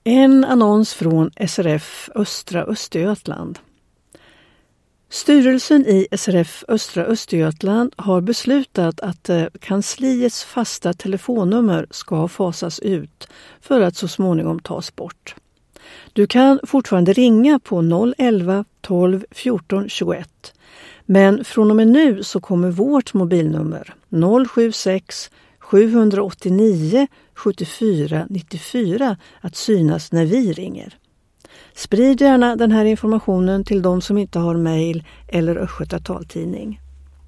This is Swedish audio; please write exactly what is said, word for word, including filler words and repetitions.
En annons från S R F Östra Östergötland. Styrelsen i S R F Östra Östergötland har beslutat att kansliets fasta telefonnummer ska fasas ut för att så småningom tas bort. Du kan fortfarande ringa på noll elva tolv fjorton tjugoett, men från och med nu så kommer vårt mobilnummer noll sju sex sju åtta nio sju fyra nio fyra att synas när vi ringer. Sprid gärna den här informationen till de som inte har mejl eller östgötataltidning.